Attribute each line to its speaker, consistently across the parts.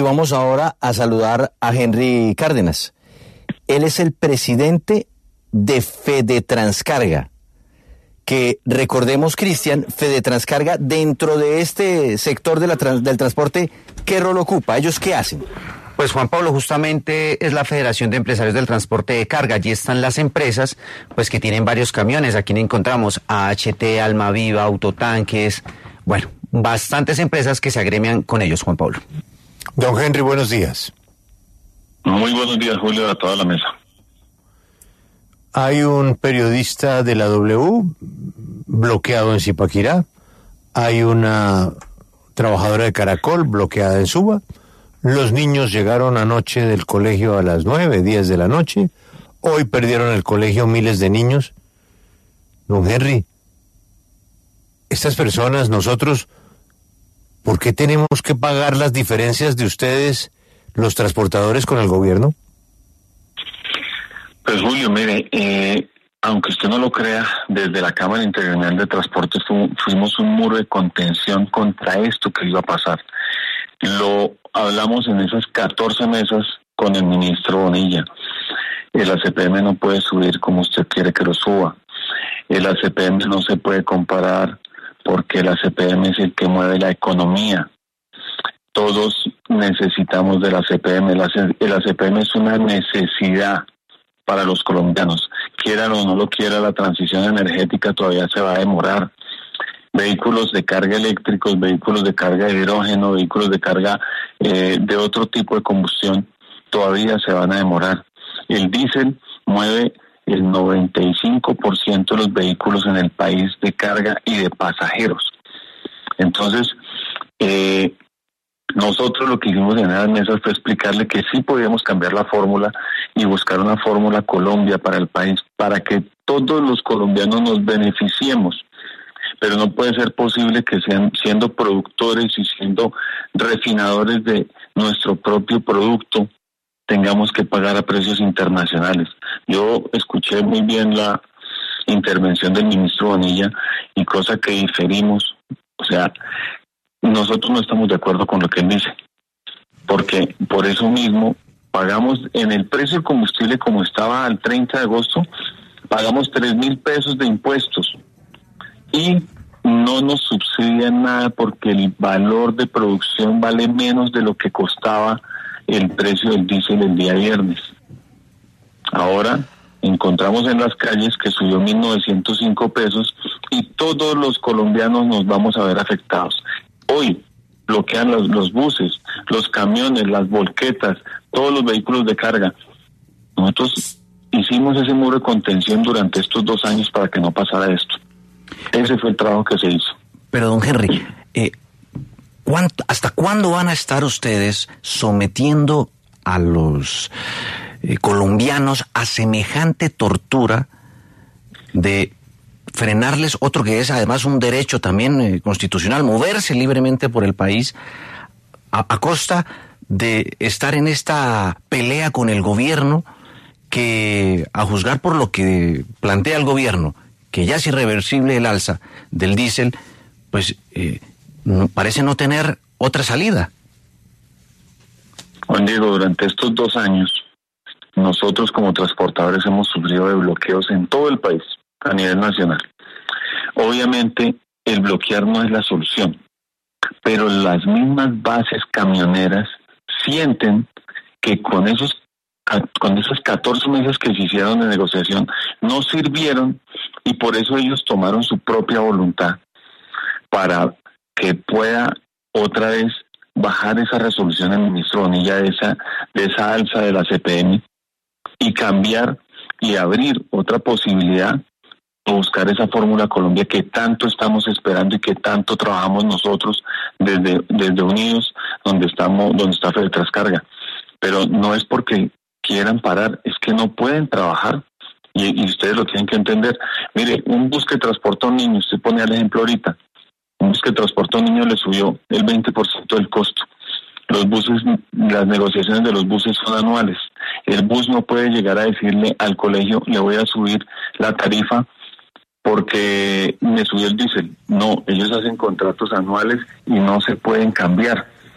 Speaker 1: vamos ahora a saludar a Henry Cárdenas. Él es el presidente de Fedetranscarga, que recordemos, Cristian, Fedetranscarga, dentro de este sector de del transporte, ¿qué rol ocupa? ¿Ellos qué hacen?
Speaker 2: Pues Juan Pablo, justamente es la Federación de Empresarios del Transporte de Carga. Allí están las empresas pues que tienen varios camiones. Aquí encontramos AHT, Almaviva, Autotanques, bueno, bastantes empresas que se agremian con ellos, Juan Pablo.
Speaker 3: Don Henry, buenos días.
Speaker 4: Muy buenos días, Julio, a toda la mesa.
Speaker 3: Hay un periodista de la W bloqueado en Zipaquirá, hay una trabajadora de Caracol bloqueada en Suba. Los niños llegaron anoche del colegio a las 9, 10 de la noche. Hoy perdieron el colegio miles de niños. Don Henry, estas personas, nosotros, ¿por qué tenemos que pagar las diferencias de ustedes, los transportadores, con el gobierno?
Speaker 4: Pues Julio, mire, aunque usted no lo crea, desde la Cámara Intergremial de Transportes fuimos un muro de contención contra esto que iba a pasar. Lo hablamos en esas 14 mesas con el ministro Bonilla. El ACPM no puede subir como usted quiere que lo suba. El ACPM no se puede comparar porque el ACPM es el que mueve la economía. Todos necesitamos del ACPM. El ACPM es una necesidad para los colombianos. Quieran o no lo quiera, la transición energética todavía se va a demorar. Vehículos de carga eléctricos, vehículos de carga de hidrógeno, vehículos de carga de otro tipo de combustión, todavía se van a demorar. El diésel mueve el 95% de los vehículos en el país de carga y de pasajeros. Entonces, nosotros lo que hicimos en esas mesas fue explicarle que sí podíamos cambiar la fórmula y buscar una fórmula Colombia para el país, para que todos los colombianos nos beneficiemos. Pero no puede ser posible que siendo productores y siendo refinadores de nuestro propio producto, tengamos que pagar a precios internacionales. Yo escuché muy bien la intervención del ministro Bonilla y cosa que diferimos. O sea, nosotros no estamos de acuerdo con lo que él dice, porque por eso mismo pagamos en el precio del combustible como estaba al 30 de agosto, pagamos 3.000 pesos de impuestos. Y no nos subsidian nada porque el valor de producción vale menos de lo que costaba el precio del diésel el día viernes. Ahora encontramos en las calles que subió 1.905 pesos y todos los colombianos nos vamos a ver afectados. Hoy bloquean los buses, los camiones, las volquetas, todos los vehículos de carga. Nosotros hicimos ese muro de contención durante estos 2 años para que no pasara esto. Ese fue el trabajo que se hizo.
Speaker 2: Pero don Henry, ¿hasta cuándo van a estar ustedes sometiendo a los colombianos a semejante tortura de frenarles otro que es además un derecho también constitucional, moverse libremente por el país a costa de estar en esta pelea con el gobierno que, a juzgar por lo que plantea el gobierno, que ya es irreversible el alza del diésel, pues parece no tener otra salida?
Speaker 4: Juan Diego, durante estos 2 años, nosotros como transportadores hemos sufrido de bloqueos en todo el país, a nivel nacional. Obviamente, el bloquear no es la solución, pero las mismas bases camioneras sienten que con esos 14 meses que se hicieron de negociación no sirvieron y por eso ellos tomaron su propia voluntad para que pueda otra vez bajar esa resolución del ministro Bonilla de esa alza de la CPM y cambiar y abrir otra posibilidad o buscar esa fórmula Colombia que tanto estamos esperando y que tanto trabajamos nosotros desde Unidos, donde está Fedetranscarga. Pero no es porque quieran parar, es que no pueden trabajar y ustedes lo tienen que entender. Mire, un bus que transporta a un niño, usted pone el ejemplo ahorita, un bus que transporta a un niño le subió el 20% del costo. Los buses, las negociaciones de los buses son anuales. El bus no puede llegar a decirle al colegio, le voy a subir la tarifa porque me subió el diésel. No, ellos hacen contratos anuales y no se pueden cambiar.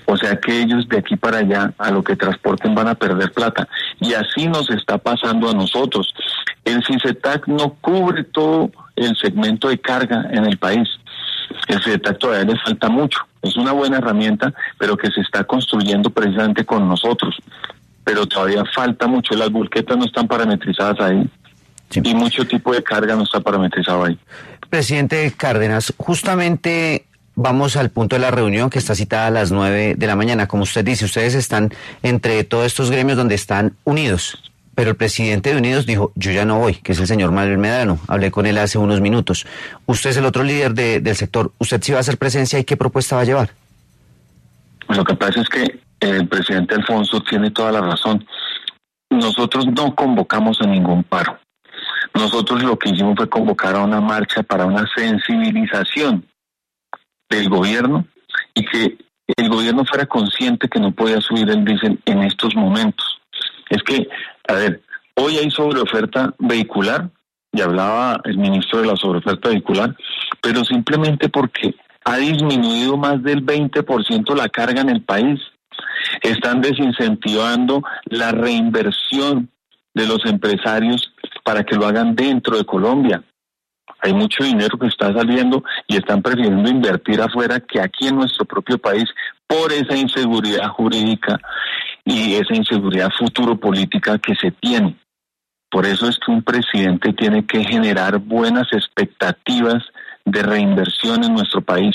Speaker 4: O sea que ellos de aquí para allá, a lo que transporten, van a perder plata. Y así nos está pasando a nosotros. El CICETAC no cubre todo el segmento de carga en el país. El CICETAC todavía le falta mucho. Es una buena herramienta, pero que se está construyendo precisamente con nosotros. Pero todavía falta mucho. Las volquetas no están parametrizadas ahí. Sí. Y mucho tipo de carga no está parametrizado ahí.
Speaker 2: Presidente Cárdenas, justamente vamos al punto de la reunión que está citada a las 9 de la mañana. Como usted dice, ustedes están entre todos estos gremios donde están unidos. Pero el presidente de Unidos dijo, yo ya no voy, que es el señor Manuel Medrano. Hablé con él hace unos minutos. Usted es el otro líder del sector. ¿Usted sí va a hacer presencia y qué propuesta va a llevar?
Speaker 4: Lo que pasa es que el presidente Alfonso tiene toda la razón. Nosotros no convocamos a ningún paro. Nosotros lo que hicimos fue convocar a una marcha para una sensibilización del gobierno y que el gobierno fuera consciente que no podía subir el diésel en estos momentos. Es que, a ver, hoy hay sobreoferta vehicular, y hablaba el ministro de la sobreoferta vehicular, pero simplemente porque ha disminuido más del 20% la carga en el país. Están desincentivando la reinversión de los empresarios para que lo hagan dentro de Colombia. Hay mucho dinero que está saliendo y están prefiriendo invertir afuera que aquí en nuestro propio país por esa inseguridad jurídica y esa inseguridad futuro-política que se tiene. Por eso es que un presidente tiene que generar buenas expectativas de reinversión en nuestro país.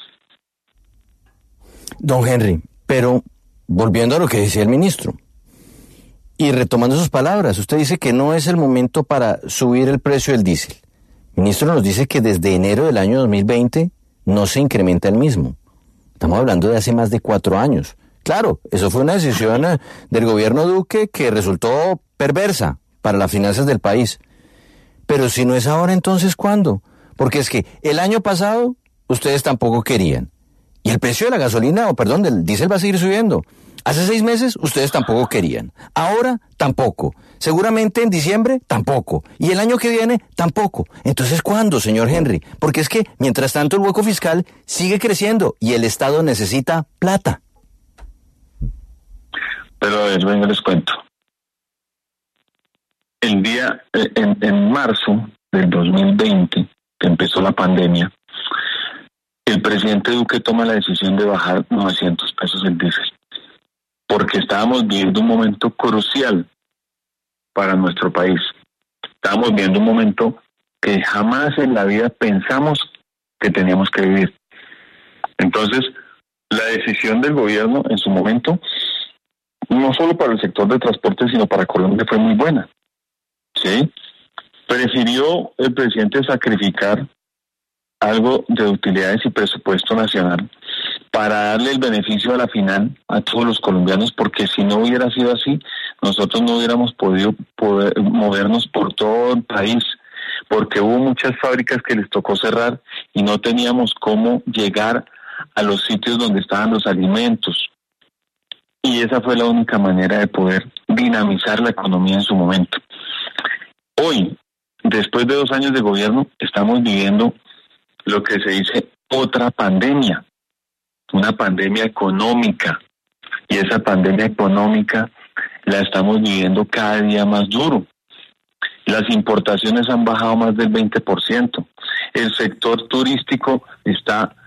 Speaker 1: Don Henry, pero volviendo a lo que decía el ministro, y retomando sus palabras, usted dice que no es el momento para subir el precio del diésel. El ministro nos dice que desde enero del año 2020 no se incrementa el mismo. Estamos hablando de hace más de 4 años. Claro, eso fue una decisión del gobierno Duque que resultó perversa para las finanzas del país. Pero si no es ahora, entonces ¿cuándo? Porque es que el año pasado ustedes tampoco querían. Y el precio de la gasolina, del diésel va a seguir subiendo. Hace 6 meses ustedes tampoco querían. Ahora tampoco. Seguramente en diciembre tampoco. Y el año que viene tampoco. Entonces, ¿cuándo, señor Henry? Porque es que, mientras tanto, el hueco fiscal sigue creciendo y el Estado necesita plata.
Speaker 4: Pero a ver, venga, les cuento. El día, en marzo del 2020, que empezó la pandemia, el presidente Duque toma la decisión de bajar 900 pesos el diésel, porque estábamos viviendo un momento crucial para nuestro país. Estábamos viviendo un momento que jamás en la vida pensamos que teníamos que vivir. Entonces, la decisión del gobierno en su momento, no solo para el sector de transporte, sino para Colombia, fue muy buena. ¿Sí? Prefirió el presidente sacrificar algo de utilidades y presupuesto nacional para darle el beneficio a la final a todos los colombianos, porque si no hubiera sido así, nosotros no hubiéramos podido movernos por todo el país, porque hubo muchas fábricas que les tocó cerrar y no teníamos cómo llegar a los sitios donde estaban los alimentos. Y esa fue la única manera de poder dinamizar la economía en su momento. Hoy, después de 2 años de gobierno, estamos viviendo lo que se dice otra pandemia, una pandemia económica, y esa pandemia económica la estamos viviendo cada día más duro. Las importaciones han bajado más del 20%. El sector turístico está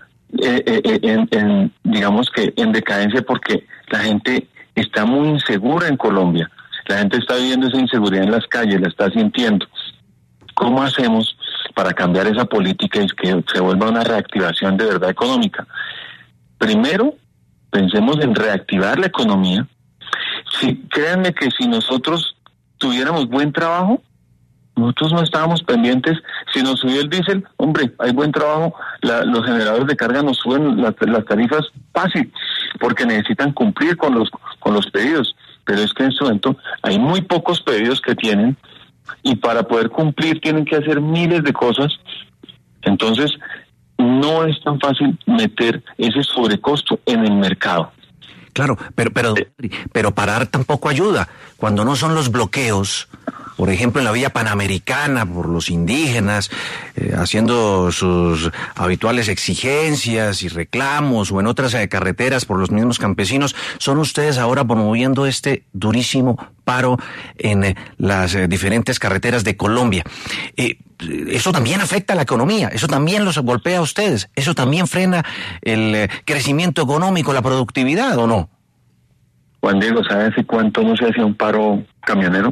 Speaker 4: digamos que en decadencia, porque la gente está muy insegura en Colombia. La gente está viviendo esa inseguridad en las calles, la está sintiendo. ¿Cómo hacemos para cambiar esa política y que se vuelva una reactivación de verdad económica? Primero, pensemos en reactivar la economía. Créanme que si nosotros tuviéramos buen trabajo, nosotros no estábamos pendientes. Si nos subió el diésel, hombre, hay buen trabajo, los generadores de carga nos suben las tarifas fácil, porque necesitan cumplir con los pedidos. Pero es que en este momento hay muy pocos pedidos que tienen, y para poder cumplir tienen que hacer miles de cosas. Entonces, no es tan fácil meter ese sobrecosto en el mercado.
Speaker 2: Claro, pero parar tampoco ayuda. Cuando no son los bloqueos por ejemplo, en la vía panamericana por los indígenas, haciendo sus habituales exigencias y reclamos, o en otras carreteras por los mismos campesinos, son ustedes ahora promoviendo este durísimo paro en las diferentes carreteras de Colombia. Eso también afecta a la economía, eso también los golpea a ustedes, eso también frena el crecimiento económico, la productividad, ¿o no?
Speaker 4: Juan Diego, ¿sabes hace cuánto no se hacía un paro camionero?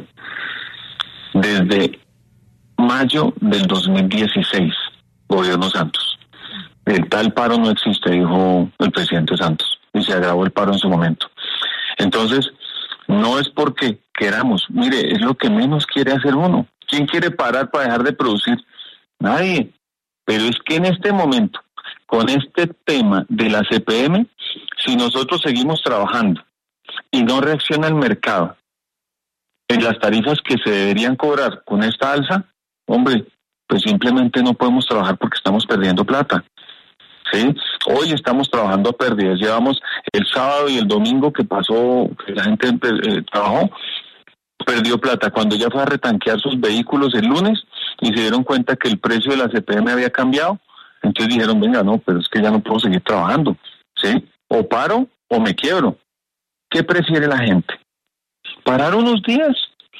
Speaker 4: Desde mayo del 2016, gobierno Santos. El tal paro no existe, dijo el presidente Santos, y se agravó el paro en su momento. Entonces, no es porque queramos, mire, es lo que menos quiere hacer uno. ¿Quién quiere parar para dejar de producir? Nadie. Pero es que en este momento, con este tema de la CPM, si nosotros seguimos trabajando y no reacciona el mercado en las tarifas que se deberían cobrar con esta alza, hombre, pues simplemente no podemos trabajar porque estamos perdiendo plata. ¿Sí? Hoy estamos trabajando a pérdidas. Llevamos el sábado y el domingo que pasó, que la gente trabajó, perdió plata. Cuando ya fue a retanquear sus vehículos el lunes y se dieron cuenta que el precio de la CPM había cambiado, entonces dijeron, venga, no, pero es que ya no puedo seguir trabajando, ¿sí? O paro o me quiebro. ¿Qué prefiere la gente? Parar unos días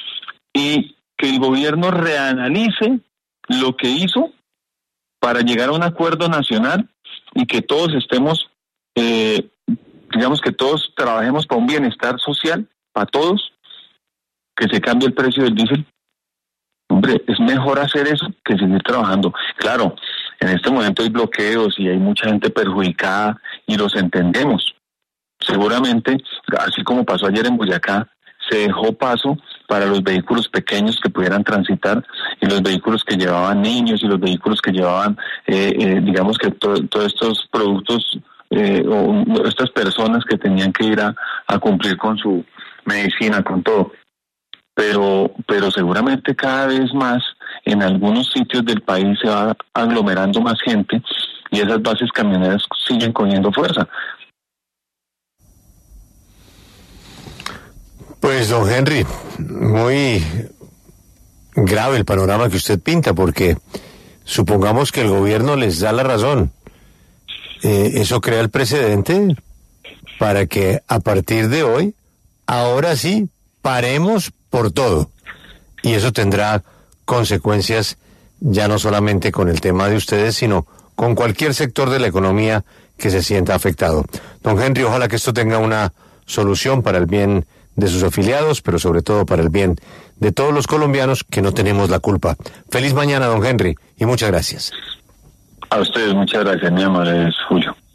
Speaker 4: y que el gobierno reanalice lo que hizo para llegar a un acuerdo nacional y que todos estemos, digamos que todos trabajemos para un bienestar social, para todos, que se cambie el precio del diésel. Hombre, es mejor hacer eso que seguir trabajando. Claro, en este momento hay bloqueos y hay mucha gente perjudicada y los entendemos. Seguramente, así como pasó ayer en Boyacá, se dejó paso para los vehículos pequeños que pudieran transitar y los vehículos que llevaban niños y los vehículos que llevaban, digamos que todos estos productos o estas personas que tenían que ir a cumplir con su medicina, con todo. Pero seguramente cada vez más en algunos sitios del país se va aglomerando más gente y esas bases camioneras siguen cogiendo fuerza.
Speaker 3: Pues, don Henry, muy grave el panorama que usted pinta, porque supongamos que el gobierno les da la razón. Eso crea el precedente para que a partir de hoy, ahora sí, paremos por todo. Y eso tendrá consecuencias ya no solamente con el tema de ustedes, sino con cualquier sector de la economía que se sienta afectado. Don Henry, ojalá que esto tenga una solución para el bien de sus afiliados, pero sobre todo para el bien de todos los colombianos que no tenemos la culpa. Feliz mañana, don Henry, y muchas gracias.
Speaker 4: A ustedes, muchas gracias, mi amor, es Julio.